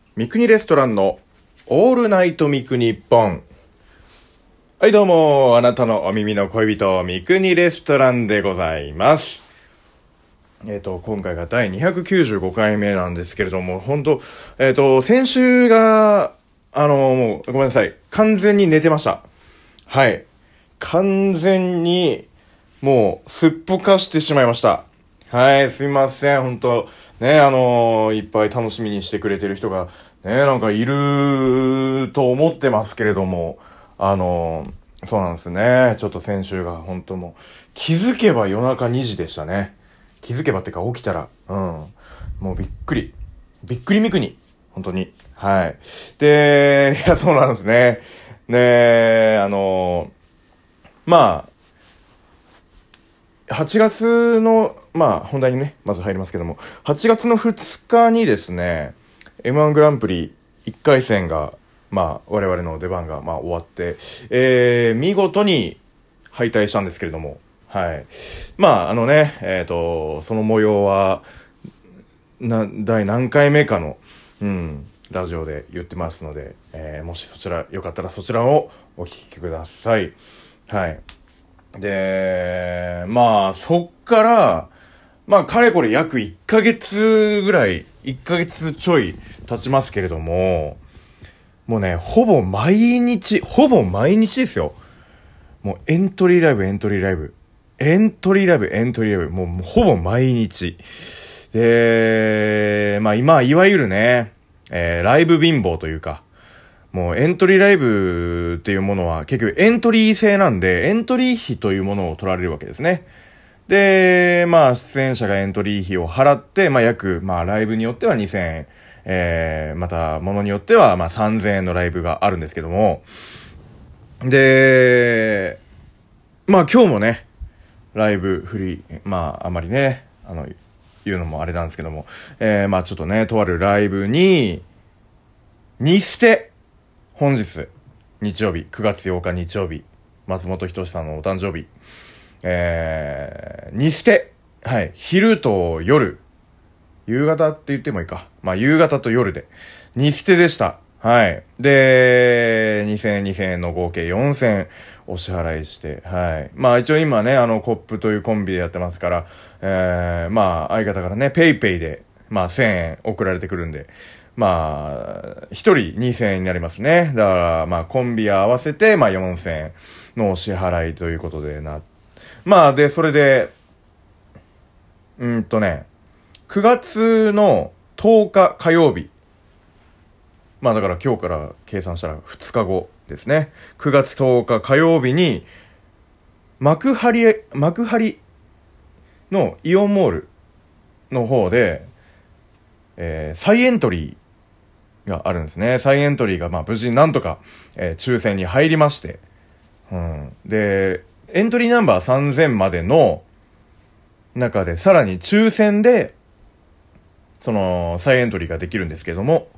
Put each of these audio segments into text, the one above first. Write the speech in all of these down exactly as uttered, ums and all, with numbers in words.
三国レストランのオールナイト三国ポン。はいどうも、あなたのお耳の恋人、三国レストランでございます。えっと、今回がだいにひゃくきゅうじゅうごかいめなんですけれども、本当えっと、先週が、あの、もう、ごめんなさい。完全に寝てました。はい。完全に、もう、すっぽかしてしまいました。はい、すみません。本当ね、あのー、いっぱい楽しみにしてくれてる人が、ね、なんかいると思ってますけれども、あのー、そうなんですね。ちょっと先週が本当もう、気づけば夜中にじでしたね。気づけばってか起きたら、うん。もうびっくり。びっくりみくに。本当に。はい。で、いや、そうなんですね。ねあのー、まあ、はちがつの、まあ、本題にね、まず入りますけども、はちがつのふつかにですね、エムワン グランプリいっかい戦が、まあ、我々の出番が、まあ、終わって、えー、見事に敗退したんですけれども、はい。まあ、あのね、えっと、その模様は、な、第何回目かの、うん、ラジオで言ってますので、えー、もしそちら、よかったらそちらをお聞きください。はい。で、まあ、そっから、まあ、かれこれ約いっかげつぐらい、いっかげつちょい経ちますけれども、もうね、ほぼ毎日、ほぼ毎日ですよ。もうエントリーライブ、エントリーライブ。エントリーライブ、エントリーライブ。もう、もうほぼ毎日。で、まあ今、いわゆるね、えー、ライブ貧乏というか、もうエントリーライブっていうものは結局エントリー制なんで、エントリー費というものを取られるわけですね。で、まあ出演者がエントリー費を払って、まあ約、まあライブによってはにせんえん、えー、またものによってはまあさんぜんえんのライブがあるんですけども、で、まあ今日もね、ライブフリー、まああまりね、あの、言うのもあれなんですけども、えー、まあちょっとね、とあるライブに、に捨て、本日、日曜日、くがつようか日曜日、松本人志さんのお誕生日、えー、に捨て、はい、昼と夜、夕方って言ってもいいか。まあ、夕方と夜で、に捨てでした。はい。で、にせんえん、にせんえんの合計よんせんえんお支払いして、はい。まあ一応今ね、あの、コップというコンビでやってますから、えー、まあ相方からね、ペイペイで、まあせんえん送られてくるんで、まあ、一人にせんえんになりますね。だから、まあコンビ合わせて、まあよんせんえんのお支払いということでな。まあ、で、それで、うーんとね、くがつのとおか火曜日。まあだから今日から計算したらふつかごですね。くがつとおか火曜日に、幕張、幕張のイオンモールの方で、えー、再エントリーがあるんですね。再エントリーがまあ無事になんとか、えー、抽選に入りまして、うん。で、エントリーナンバーさんぜんまでの中でさらに抽選で、その再エントリーができるんですけども、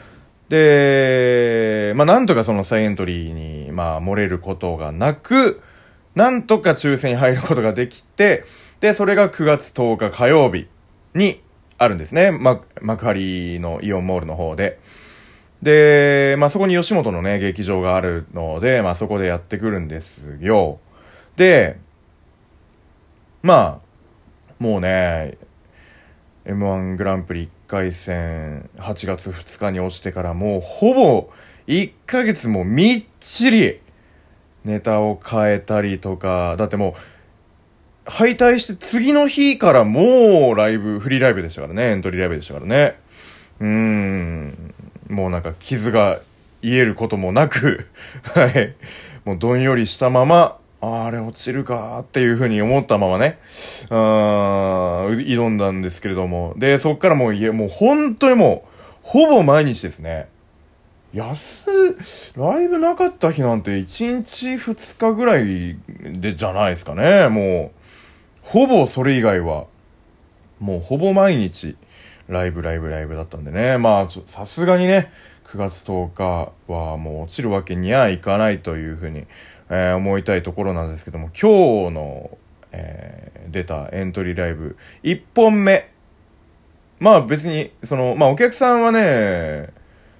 で、まあなんとかその再エントリーに、まあ漏れることがなく、なんとか抽選に入ることができて、で、それがくがつとおか火曜日にあるんですね。ま、幕張のイオンモールの方で。で、まあそこに吉本のね、劇場があるので、まあそこでやってくるんですよ。で、まあ、もうね、エムワン グランプリいっかい戦はちがつふつかに落ちてからもうほぼいっかげつもみっちりネタを変えたりとか、だってもう敗退して次の日からもうライブ、フリーライブでしたからね、エントリーライブでしたからね。うーん、もうなんか傷が癒えることもなくはい、もうどんよりしたまま、あれ落ちるかっていう風に思ったままね、あー挑んだんですけれども、で、そっからもう、いや、もう本当にもう、ほぼ毎日ですね。安、ライブなかった日なんていちにちふつかぐらいでじゃないですかね。もう、ほぼそれ以外は、もうほぼ毎日、ライブライブライブだったんでね。まあ、さすがにね、くがつとおかはもう落ちるわけにはいかないというふうに、えー、思いたいところなんですけども、今日の、えー、出たエントリーライブ、いっぽんめ。まあ別に、その、まあお客さんはね、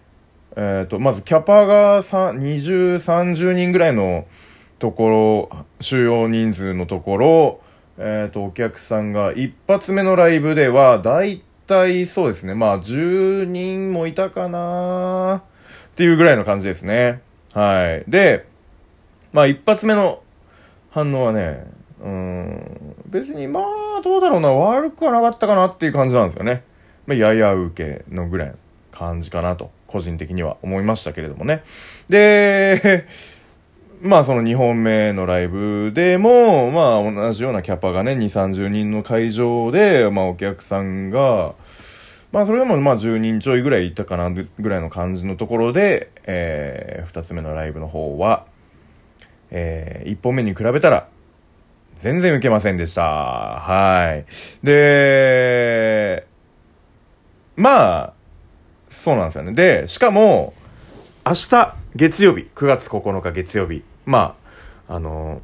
えっと、まずキャパがにじゅう、さんじゅうにんぐらいのところ、収容人数のところ、えっと、お客さんが一発目のライブでは、だいたいそうですね、まあじゅうにんもいたかなっていうぐらいの感じですね。はい。で、まあ一発目の反応はね、うーん、別にまあどうだろうな、悪くはなかったかなっていう感じなんですよね。まあやや受けのぐらいの感じかなと、個人的には思いましたけれどもね。で、まあそのにほんめのライブでも、まあ同じようなキャパがね、にじゅう、さんじゅうにんの会場で、まあお客さんが、まあそれでもまあじゅうにんちょいぐらいいたかなぐらいの感じのところで、えー、ふたつめのライブの方は、えー、いっぽんめに比べたら、全然受けませんでした。はい。で、まあ、そうなんですよね。で、しかも、明日、月曜日、くがつここのか月曜日、まあ、あの、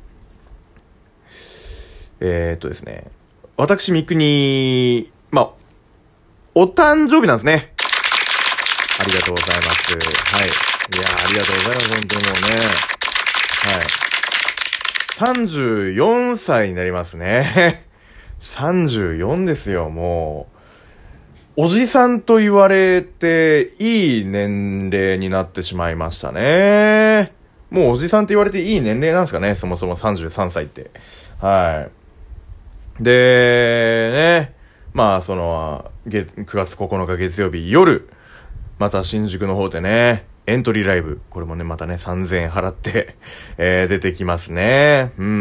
えー、っとですね、私、三国、まあ、お誕生日なんですね。ありがとうございます。はい。いやー、ありがとうございます。本当にもうね。はい。さんじゅうよんさいになりますね。さんじゅうよんですよ、もう。おじさんと言われていい年齢になってしまいましたね。もうおじさんと言われていい年齢なんですかね、そもそもさんじゅうさんさいって。はい。で、ね。まあ、その、月、くがつここのか月曜日夜、また新宿の方でね、エントリーライブ。これもね、またね、さんぜんえん払って、えー、出てきますね。うん。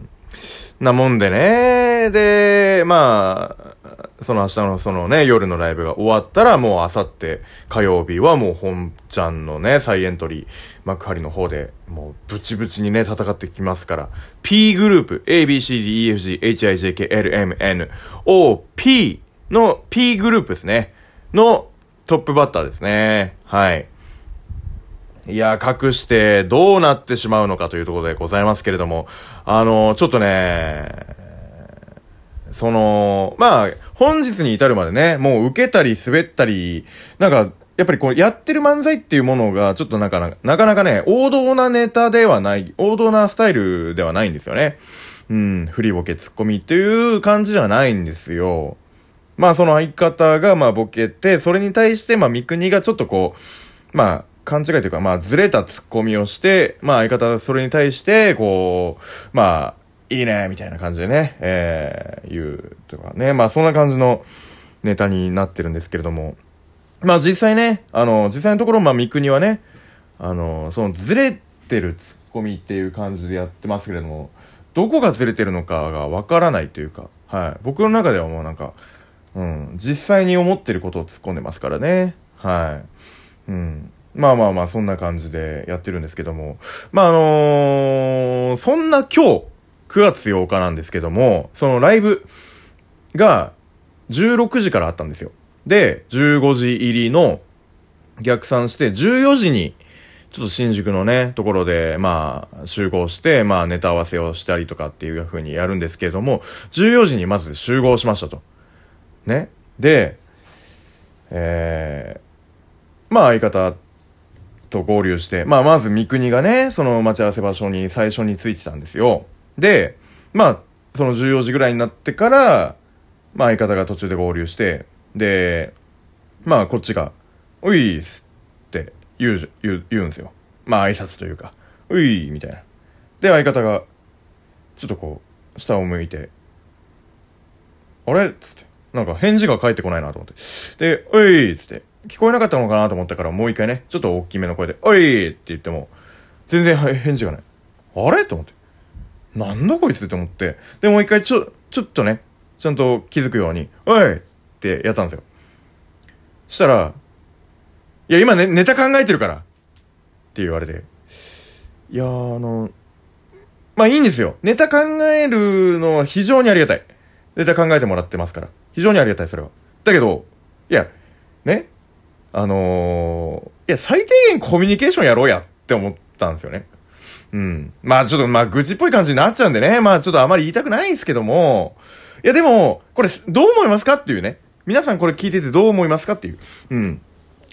なもんでね。で、まあ、その明日のそのね、夜のライブが終わったら、もう明後日火曜日はもう本ちゃんのね、再エントリー、幕張の方で、もうブチブチにね、戦ってきますから、P グループ、A, B, C, D, E, F, G, H, I, J, K, L, M, N, O, P の P グループですね。のトップバッターですね。はい。いや、隠してどうなってしまうのかというところでございますけれども、あの、ちょっとね、その、まあ、本日に至るまでね、もう受けたり滑ったり、なんか、やっぱりこう、やってる漫才っていうものが、ちょっとなんか、なかなかね、王道なネタではない、王道なスタイルではないんですよね。うん、振りボケツッコミっていう感じではないんですよ。まあ、その相方が、まあ、ボケて、それに対して、まあ、三国がちょっとこう、まあ、勘違いというか、まあ、ずれたツッコミをして、まあ、相方はそれに対して、こう、まあ、いいね、みたいな感じでね、えー、言うとかね。まあ、そんな感じのネタになってるんですけれども。まあ、実際ね、あの、実際のところ、まあ、三国はね、あの、その、ずれてるツッコミっていう感じでやってますけれども、どこがずれてるのかがわからないというか、はい。僕の中ではもうなんか、うん、実際に思ってることを突っ込んでますからね。はい。うん。まあまあまあ、そんな感じでやってるんですけども。まああのー、そんな今日、くがつようかなんですけども、そのライブがじゅうろくじからあったんですよ。で、じゅうごじ入りの逆算して、じゅうよじに、ちょっと新宿のね、ところで、まあ、集合して、まあ、ネタ合わせをしたりとかっていう風にやるんですけれども、じゅうよじにまず集合しましたと。ね。で、えー、まあ、相方、と合流して、まあ、まず三国がね、その待ち合わせ場所に最初に着いてたんですよ。で、まあ、そのじゅうよじぐらいになってから、まあ、相方が途中で合流して、で、まあ、こっちが、おいっすって言う、言う、言うんですよ。まあ、挨拶というか、おいみたいな。で、相方が、ちょっとこう、下を向いて、あれっつって、なんか返事が返ってこないなと思って。で、おいっつって、聞こえなかったのかなと思ったからもう一回ね、ちょっと大きめの声で、おいって言っても、全然返事がない。あれと思って。なんだこいつって思って。で、もう一回ちょ、ちょっとね、ちゃんと気づくように、おいってやったんですよ。したら、いや、今ね、ネタ考えてるからって言われて。いやー、あの、まあいいんですよ。ネタ考えるのは非常にありがたい。ネタ考えてもらってますから。非常にありがたい、それは。だけど、いや、ね。あのー、いや、最低限コミュニケーションやろうやって思ったんですよね。うん。まあちょっと、まあ愚痴っぽい感じになっちゃうんでね。まあちょっとあまり言いたくないんですけども。いやでも、これ、どう思いますかっていうね。皆さんこれ聞いててどう思いますかっていう。うん。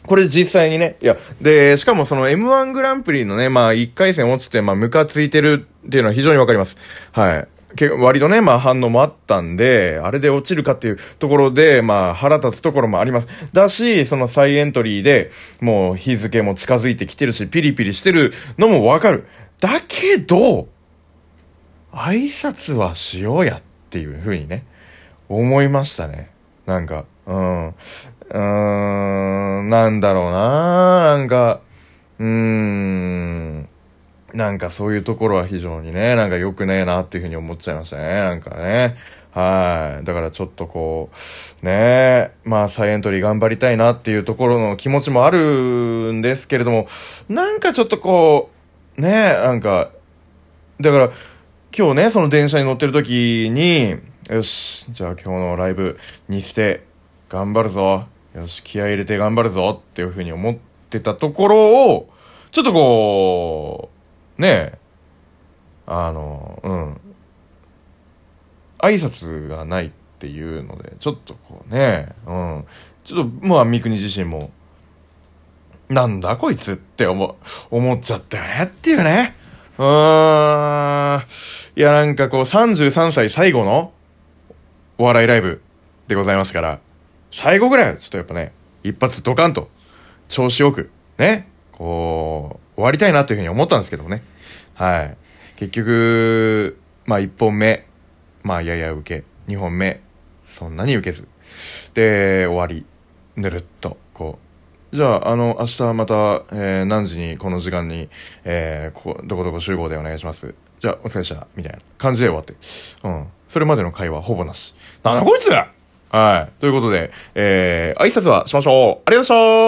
これ実際にね、いや、で、しかもその エムワン グランプリのね、まあいっかい戦落ちて、まあムカついてるっていうのは非常にわかります。はい。け割とね、まあ反応もあったんで、あれで落ちるかっていうところで、まあ腹立つところもあります。だし、その再エントリーで、もう日付も近づいてきてるし、ピリピリしてるのもわかる。だけど、挨拶はしようやっていう風にね、思いましたね。なんか、うん。うーん、なんだろうななんか、うーん、なんかそういうところは非常にね、なんか良くねえなっていうふうに思っちゃいましたね。なんかね。はい。だからちょっとこう、ねまあ再エントリー頑張りたいなっていうところの気持ちもあるんですけれども、なんかちょっとこう、ねなんか、だから今日ね、その電車に乗ってる時に、よし、じゃあ今日のライブにして頑張るぞ。よし、気合い入れて頑張るぞっていうふうに思ってたところを、ちょっとこう、ねえ、あの、うん、挨拶がないっていうので、ちょっとこうね、うん、ちょっと、まあ、三国自身も、なんだこいつって思、思っちゃったよねっていうね。うーん。いや、なんかこう、さんじゅうさんさい最後のお笑いライブでございますから、最後ぐらいはちょっとやっぱね、一発ドカンと、調子よく、ね、こう、終わりたいなというふうに思ったんですけどもね。はい。結局、まあ一本目、まあやや受け、二本目、そんなに受けず。で、終わり、ぬるっと、こう。じゃあ、あの、明日また、えー、何時にこの時間に、えー、ここ、どこどこ集合でお願いします。じゃあ、お疲れでした。みたいな感じで終わって。うん。それまでの会話ほぼなし。なんだこいつはい。ということで、えー、挨拶はしましょう。ありがとうございました。